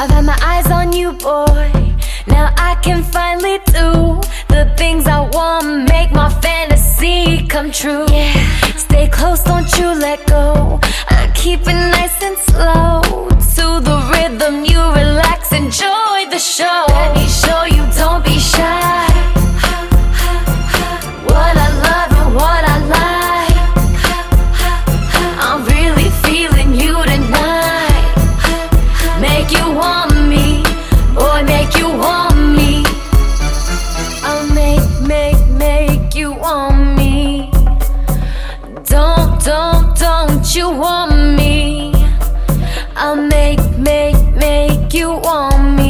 I've had my eyes on you, boy. Now I can finally do the things I want, make my fantasy come true. Yeah, stay close, don't you let go. I keep it nice and slow. To the rhythm, you relax, enjoy the show. Let me show you, don't be shy. What I love and what I like. I'm really feeling you tonight. Make you want me, boy, make you want me. I'll make you want me. Don't you want me? I'll make you want me.